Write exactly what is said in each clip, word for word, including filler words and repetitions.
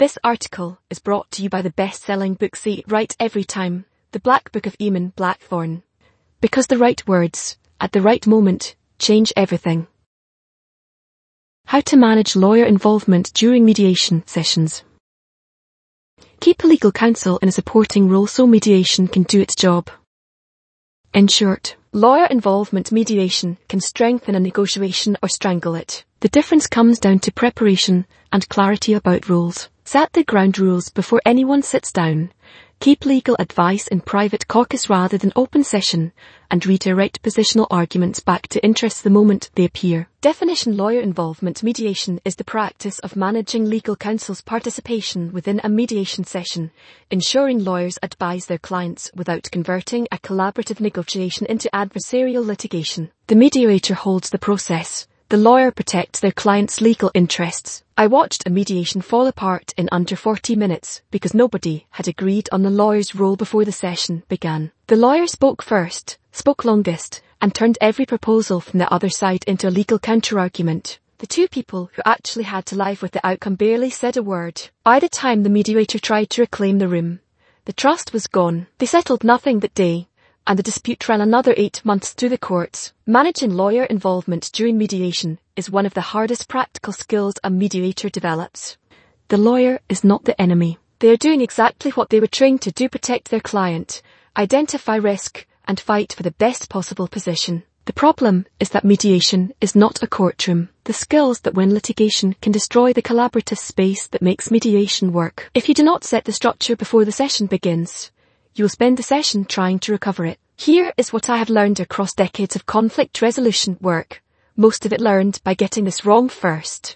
This article is brought to you by the best-selling book Say It Right Every Time, The Black Book of Eamon Blackthorne. Because the right words, at the right moment, change everything. How to manage lawyer involvement during mediation sessions. Keep a legal counsel in a supporting role so mediation can do its job. In short, lawyer involvement mediation can strengthen a negotiation or strangle it. The difference comes down to preparation and clarity about rules. Set the ground rules before anyone sits down. Keep legal advice in private caucus rather than open session, and redirect positional arguments back to interests the moment they appear. Definition: lawyer involvement mediation is the practice of managing legal counsel's participation within a mediation session, ensuring lawyers advise their clients without converting a collaborative negotiation into adversarial litigation. The mediator holds the process. The lawyer protects their client's legal interests. I watched a mediation fall apart in under forty minutes because nobody had agreed on the lawyer's role before the session began. The lawyer spoke first, spoke longest, and turned every proposal from the other side into a legal counter-argument. The two people who actually had to live with the outcome barely said a word. By the time the mediator tried to reclaim the room, the trust was gone. They settled nothing that day, and the dispute ran another eight months through the courts. Managing lawyer involvement during mediation is one of the hardest practical skills a mediator develops. The lawyer is not the enemy. They are doing exactly what they were trained to do: protect their client, identify risk, and fight for the best possible position. The problem is that mediation is not a courtroom. The skills that win litigation can destroy the collaborative space that makes mediation work. If you do not set the structure before the session begins, you will spend the session trying to recover it. Here is what I have learned across decades of conflict resolution work, most of it learned by getting this wrong first.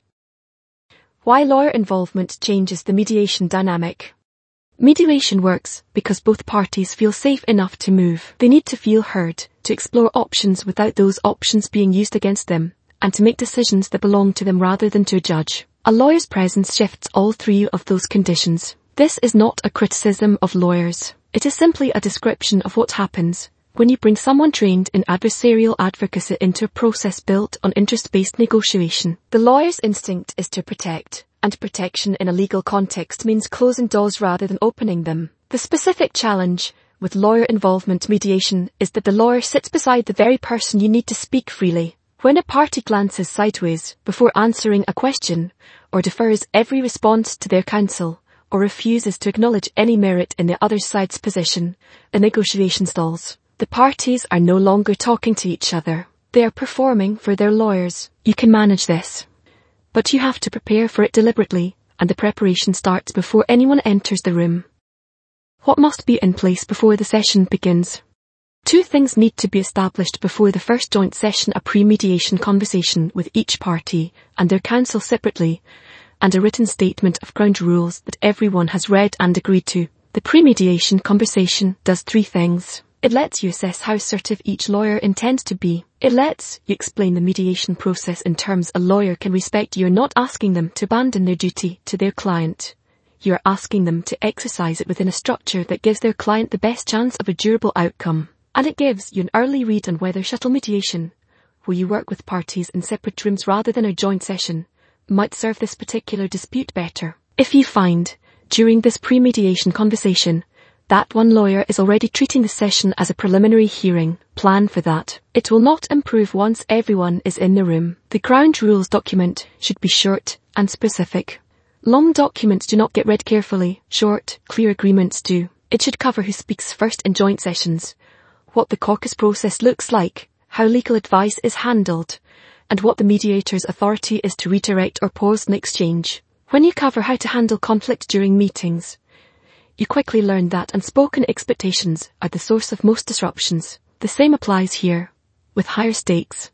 Why lawyer involvement changes the mediation dynamic. Mediation works because both parties feel safe enough to move. They need to feel heard, to explore options without those options being used against them, and to make decisions that belong to them rather than to a judge. A lawyer's presence shifts all three of those conditions. This is not a criticism of lawyers. It is simply a description of what happens when you bring someone trained in adversarial advocacy into a process built on interest-based negotiation. The lawyer's instinct is to protect, and protection in a legal context means closing doors rather than opening them. The specific challenge with lawyer involvement mediation is that the lawyer sits beside the very person you need to speak freely. When a party glances sideways before answering a question, or defers every response to their counsel, or refuses to acknowledge any merit in the other side's position, the negotiation stalls. The parties are no longer talking to each other. They are performing for their lawyers. You can manage this, but you have to prepare for it deliberately, and the preparation starts before anyone enters the room. What must be in place before the session begins? Two things need to be established before the first joint session: a pre-mediation conversation with each party and their counsel separately, and a written statement of ground rules that everyone has read and agreed to. The pre-mediation conversation does three things. It lets you assess how assertive each lawyer intends to be. It lets you explain the mediation process in terms a lawyer can respect. You're not asking them to abandon their duty to their client. You're asking them to exercise it within a structure that gives their client the best chance of a durable outcome. And it gives you an early read on whether shuttle mediation, where you work with parties in separate rooms rather than a joint session, might serve this particular dispute better. If you find, during this pre-mediation conversation, that one lawyer is already treating the session as a preliminary hearing, plan for that. It will not improve once everyone is in the room. The ground rules document should be short and specific. Long documents do not get read carefully. Short, clear agreements do. It should cover who speaks first in joint sessions, what the caucus process looks like, how legal advice is handled, and what the mediator's authority is to redirect or pause an exchange. When you cover how to handle conflict during meetings, you quickly learn that unspoken expectations are the source of most disruptions. The same applies here, with higher stakes.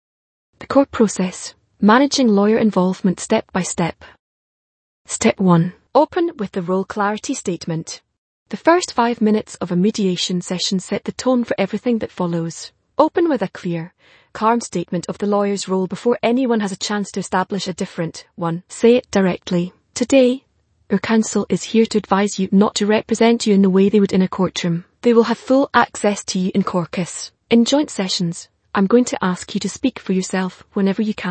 The core process: managing lawyer involvement step by step. Step one. Open with the role clarity statement. The first five minutes of a mediation session set the tone for everything that follows. Open with a clear, calm statement of the lawyer's role before anyone has a chance to establish a different one. Say it directly. Today, your counsel is here to advise you, not to represent you in the way they would in a courtroom. They will have full access to you in caucus. In joint sessions, I'm going to ask you to speak for yourself whenever you can.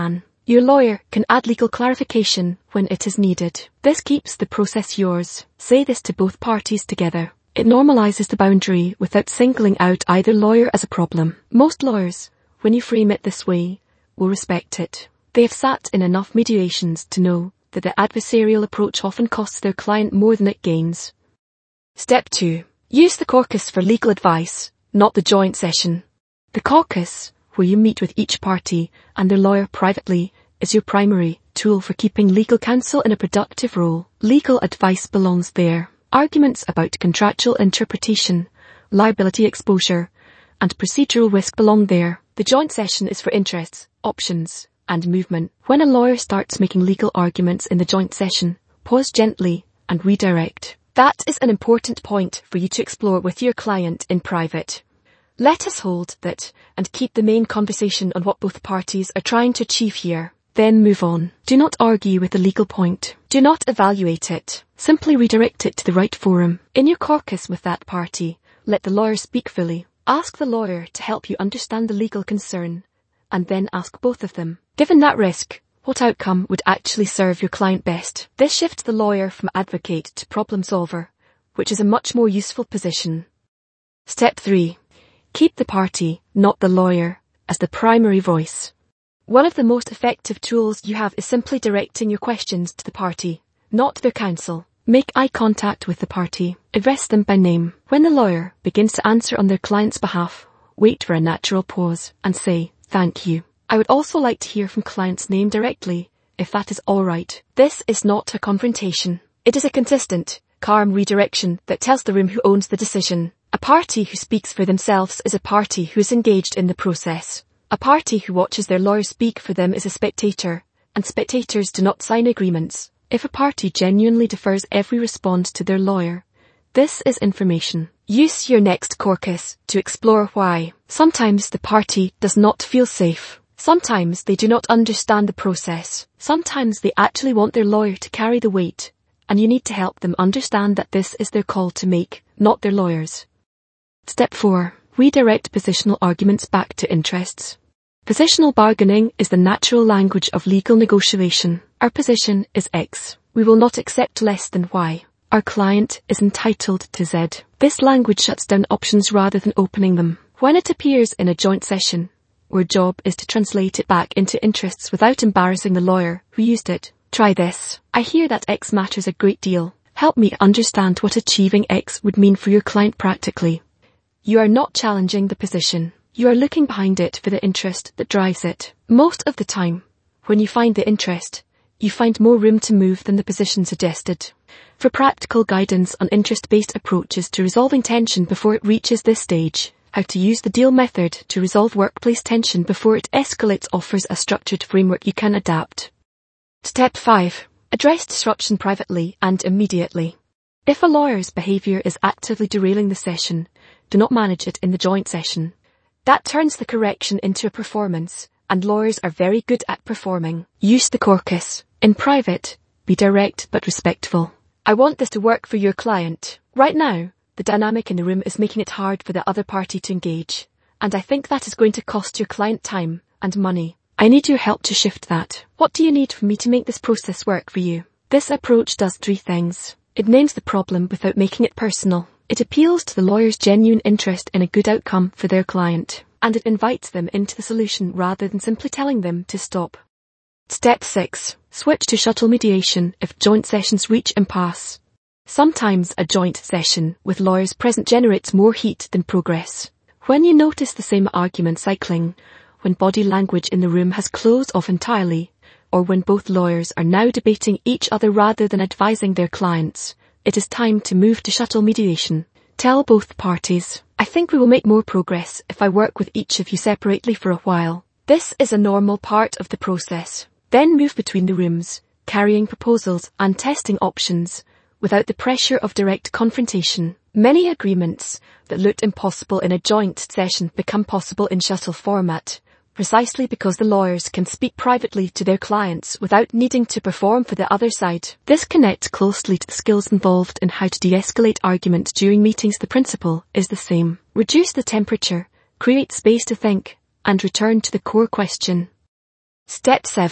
Your lawyer can add legal clarification when it is needed. This keeps the process yours. Say this to both parties together. It normalizes the boundary without singling out either lawyer as a problem. Most lawyers, when you frame it this way, will respect it. They have sat in enough mediations to know that the adversarial approach often costs their client more than it gains. Step two. Use the caucus for legal advice, not the joint session. The caucus, where you meet with each party and their lawyer privately, is your primary tool for keeping legal counsel in a productive role. Legal advice belongs there. Arguments about contractual interpretation, liability exposure, and procedural risk belong there. The joint session is for interests, options, and movement. When a lawyer starts making legal arguments in the joint session, pause gently and redirect. That is an important point for you to explore with your client in private. Let us hold that and keep the main conversation on what both parties are trying to achieve here. Then move on. Do not argue with the legal point. Do not evaluate it. Simply redirect it to the right forum. In your caucus with that party, let the lawyer speak fully. Ask the lawyer to help you understand the legal concern, and then ask both of them. Given that risk, what outcome would actually serve your client best? This shifts the lawyer from advocate to problem solver, which is a much more useful position. Step three. Keep the party, not the lawyer, as the primary voice. One of the most effective tools you have is simply directing your questions to the party, not their counsel. Make eye contact with the party. Address them by name. When the lawyer begins to answer on their client's behalf, wait for a natural pause and say, "Thank you. I would also like to hear from client's name directly, if that is all right." This is not a confrontation. It is a consistent, calm redirection that tells the room who owns the decision. A party who speaks for themselves is a party who is engaged in the process. A party who watches their lawyer speak for them is a spectator, and spectators do not sign agreements. If a party genuinely defers every response to their lawyer, this is information. Use your next caucus to explore why. Sometimes the party does not feel safe. Sometimes they do not understand the process. Sometimes they actually want their lawyer to carry the weight, and you need to help them understand that this is their call to make, not their lawyer's. Step four. Redirect positional arguments back to interests. Positional bargaining is the natural language of legal negotiation. Our position is X. We will not accept less than Y. Our client is entitled to Z. This language shuts down options rather than opening them. When it appears in a joint session, our job is to translate it back into interests without embarrassing the lawyer who used it. Try this. I hear that X matters a great deal. Help me understand what achieving X would mean for your client practically. You are not challenging the position. You are looking behind it for the interest that drives it. Most of the time, when you find the interest, you find more room to move than the position suggested. For practical guidance on interest-based approaches to resolving tension before it reaches this stage, how to use the deal method to resolve workplace tension before it escalates offers a structured framework you can adapt. Step five. Address disruption privately and immediately. If a lawyer's behaviour is actively derailing the session, do not manage it in the joint session. That turns the correction into a performance, and lawyers are very good at performing. Use the caucus. In private, be direct but respectful. I want this to work for your client. Right now, the dynamic in the room is making it hard for the other party to engage, and I think that is going to cost your client time and money. I need your help to shift that. What do you need from me to make this process work for you? This approach does three things. It names the problem without making it personal. It appeals to the lawyer's genuine interest in a good outcome for their client, and it invites them into the solution rather than simply telling them to stop. Step six. Switch to shuttle mediation if joint sessions reach impasse. Sometimes a joint session with lawyers present generates more heat than progress. When you notice the same argument cycling, when body language in the room has closed off entirely, or when both lawyers are now debating each other rather than advising their clients, it is time to move to shuttle mediation. Tell both parties, I think we will make more progress if I work with each of you separately for a while. This is a normal part of the process. Then move between the rooms, carrying proposals and testing options, without the pressure of direct confrontation. Many agreements that looked impossible in a joint session become possible in shuttle format, precisely because the lawyers can speak privately to their clients without needing to perform for the other side. This connects closely to the skills involved in how to de-escalate arguments during meetings. The principle is the same. Reduce the temperature, create space to think, and return to the core question. Step seven.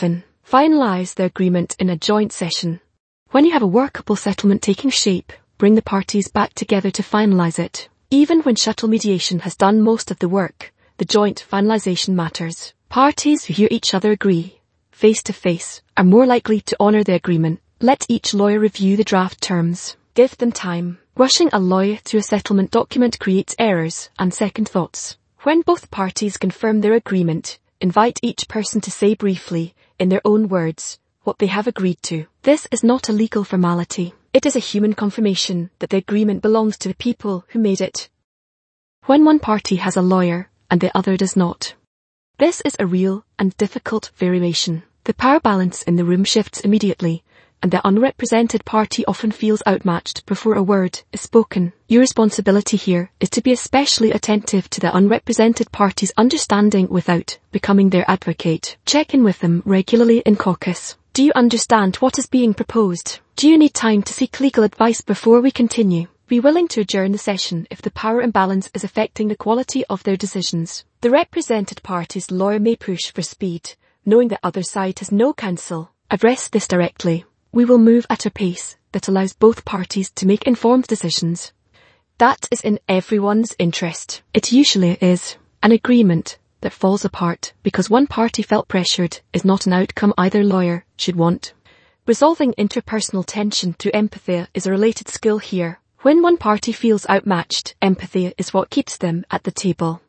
Finalize the agreement in a joint session. When you have a workable settlement taking shape, bring the parties back together to finalize it. Even when shuttle mediation has done most of the work, the joint finalization matters. Parties who hear each other agree, face to face, are more likely to honor the agreement. Let each lawyer review the draft terms. Give them time. Rushing a lawyer to a settlement document creates errors and second thoughts. When both parties confirm their agreement, invite each person to say briefly, in their own words, what they have agreed to. This is not a legal formality. It is a human confirmation that the agreement belongs to the people who made it. When one party has a lawyer and the other does not. This is a real and difficult variation. The power balance in the room shifts immediately, and the unrepresented party often feels outmatched before a word is spoken. Your responsibility here is to be especially attentive to the unrepresented party's understanding without becoming their advocate. Check in with them regularly in caucus. Do you understand what is being proposed? Do you need time to seek legal advice before we continue? Be willing to adjourn the session if the power imbalance is affecting the quality of their decisions. The represented party's lawyer may push for speed, knowing the other side has no counsel. Address this directly. We will move at a pace that allows both parties to make informed decisions. That is in everyone's interest. It usually is. An agreement that falls apart because one party felt pressured is not an outcome either lawyer should want. Resolving interpersonal tension through empathy is a related skill here. When one party feels outmatched, empathy is what keeps them at the table.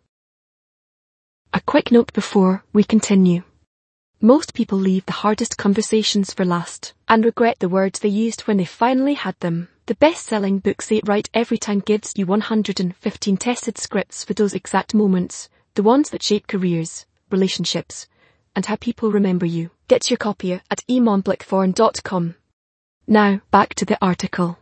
A quick note before we continue. Most people leave the hardest conversations for last and regret the words they used when they finally had them. The best-selling book Say It Right Every Time gives you one hundred fifteen tested scripts for those exact moments, the ones that shape careers, relationships, and how people remember you. Get your copy at e mon blackthorn dot com. Now, back to the article.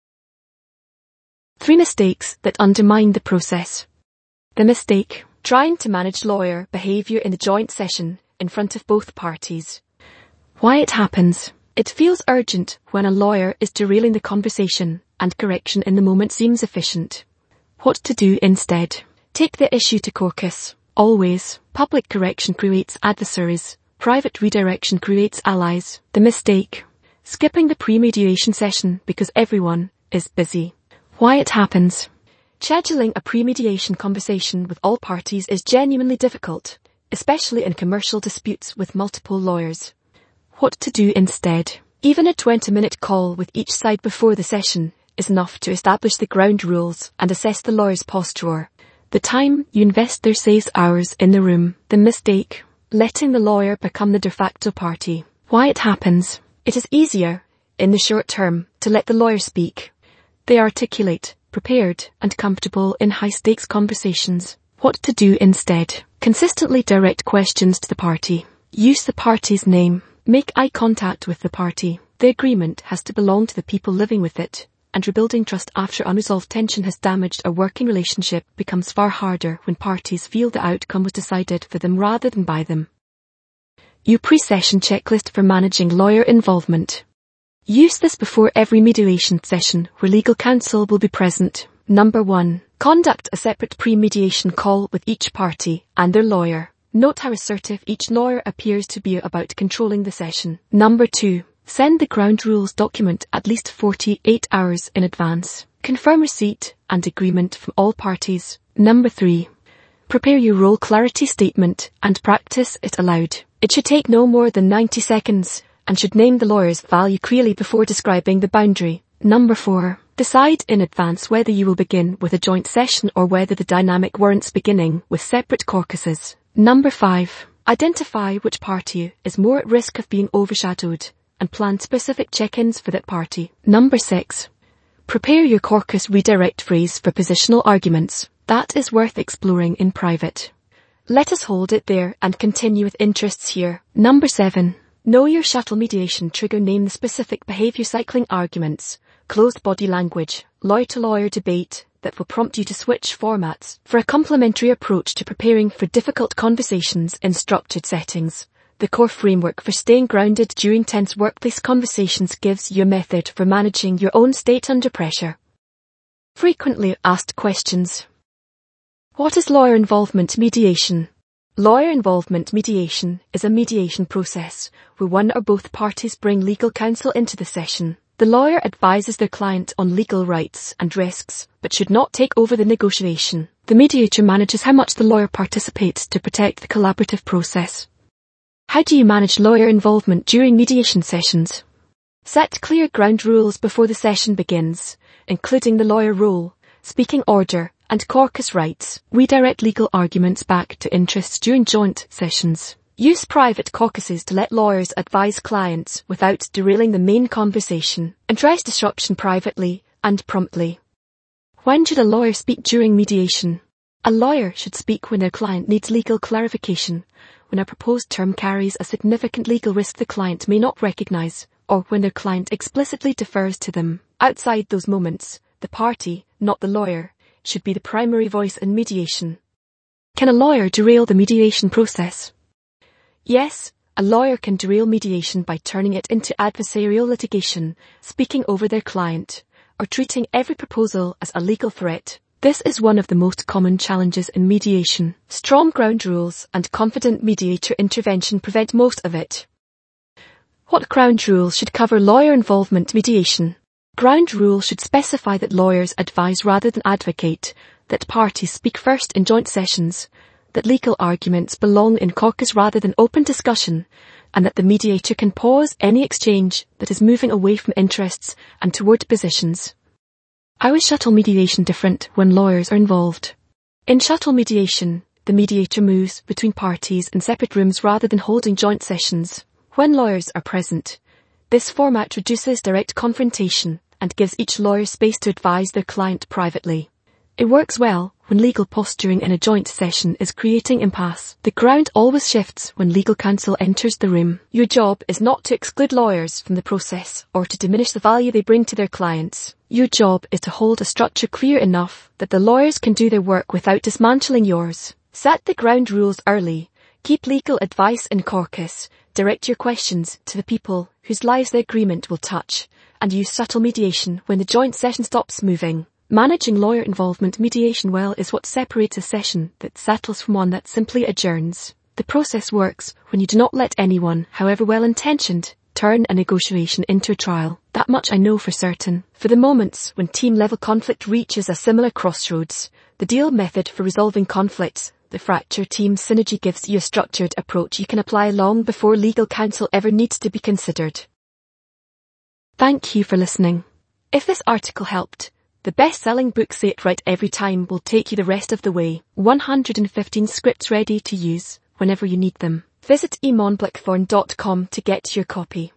Three mistakes that undermine the process. The mistake: trying to manage lawyer behavior in the joint session in front of both parties. Why it happens. It feels urgent when a lawyer is derailing the conversation, and correction in the moment seems efficient. What to do instead. Take the issue to caucus. Always. Public correction creates adversaries. Private redirection creates allies. The mistake: skipping the pre-mediation session because everyone is busy. Why it happens. Scheduling a pre-mediation conversation with all parties is genuinely difficult, especially in commercial disputes with multiple lawyers. What to do instead. Even a twenty-minute call with each side before the session is enough to establish the ground rules and assess the lawyer's posture. The time you invest there saves hours in the room. The mistake: letting the lawyer become the de facto party. Why it happens. It is easier, in the short term, to let the lawyer speak. They are articulate, prepared, and comfortable in high-stakes conversations. What to do instead. Consistently direct questions to the party. Use the party's name. Make eye contact with the party. The agreement has to belong to the people living with it, and rebuilding trust after unresolved tension has damaged a working relationship becomes far harder when parties feel the outcome was decided for them rather than by them. Your pre-session checklist for managing lawyer involvement. Use this before every mediation session where legal counsel will be present. Number one. Conduct a separate pre-mediation call with each party and their lawyer. Note how assertive each lawyer appears to be about controlling the session. Number two. Send the ground rules document at least forty-eight hours in advance. Confirm receipt and agreement from all parties. Number three. Prepare your role clarity statement and practice it aloud. It should take no more than ninety seconds and should name the lawyer's value clearly before describing the boundary. Number four. Decide in advance whether you will begin with a joint session or whether the dynamic warrants beginning with separate caucuses. Number five. Identify which party is more at risk of being overshadowed and plan specific check-ins for that party. Number six. Prepare your caucus redirect phrase for positional arguments. That is worth exploring in private. Let us hold it there and continue with interests here. Number seven. Know your shuttle mediation trigger. Name the specific behavior cycling arguments, closed body language, lawyer-to-lawyer debate that will prompt you to switch formats. For a complementary approach to preparing for difficult conversations in structured settings, the core framework for staying grounded during tense workplace conversations gives you a method for managing your own state under pressure. Frequently asked questions. What is lawyer involvement mediation? Lawyer involvement mediation is a mediation process where one or both parties bring legal counsel into the session. The lawyer advises their client on legal rights and risks, but should not take over the negotiation. The mediator manages how much the lawyer participates to protect the collaborative process. How do you manage lawyer involvement during mediation sessions? Set clear ground rules before the session begins, including the lawyer role, speaking order, and caucus rights. Redirect legal arguments back to interests during joint sessions. Use private caucuses to let lawyers advise clients without derailing the main conversation. Address disruption privately and promptly. When should a lawyer speak during mediation? A lawyer should speak when their client needs legal clarification, when a proposed term carries a significant legal risk the client may not recognize, or when their client explicitly defers to them. Outside those moments, the party, not the lawyer, should be the primary voice in mediation. Can a lawyer derail the mediation process? Yes, a lawyer can derail mediation by turning it into adversarial litigation, speaking over their client, or treating every proposal as a legal threat. This is one of the most common challenges in mediation. Strong ground rules and confident mediator intervention prevent most of it. What ground rules should cover lawyer involvement mediation? Ground rules should specify that lawyers advise rather than advocate, that parties speak first in joint sessions, that legal arguments belong in caucus rather than open discussion, and that the mediator can pause any exchange that is moving away from interests and toward positions. How is shuttle mediation different when lawyers are involved? In shuttle mediation, the mediator moves between parties in separate rooms rather than holding joint sessions. When lawyers are present, this format reduces direct confrontation and gives each lawyer space to advise their client privately. It works well when legal posturing in a joint session is creating impasse. The ground always shifts when legal counsel enters the room. Your job is not to exclude lawyers from the process or to diminish the value they bring to their clients. Your job is to hold a structure clear enough that the lawyers can do their work without dismantling yours. Set the ground rules early. Keep legal advice in caucus. Direct your questions to the people whose lives the agreement will touch, and use subtle mediation when the joint session stops moving. Managing lawyer involvement mediation well is what separates a session that settles from one that simply adjourns. The process works when you do not let anyone, however well-intentioned, turn a negotiation into a trial. That much I know for certain. For the moments when team-level conflict reaches a similar crossroads, the deal method for resolving conflicts, the fracture team synergy, gives you a structured approach you can apply long before legal counsel ever needs to be considered. Thank you for listening. If this article helped, the best-selling book Say It Right Every Time will take you the rest of the way. one hundred fifteen scripts ready to use whenever you need them. Visit eamon blackthorn dot com to get your copy.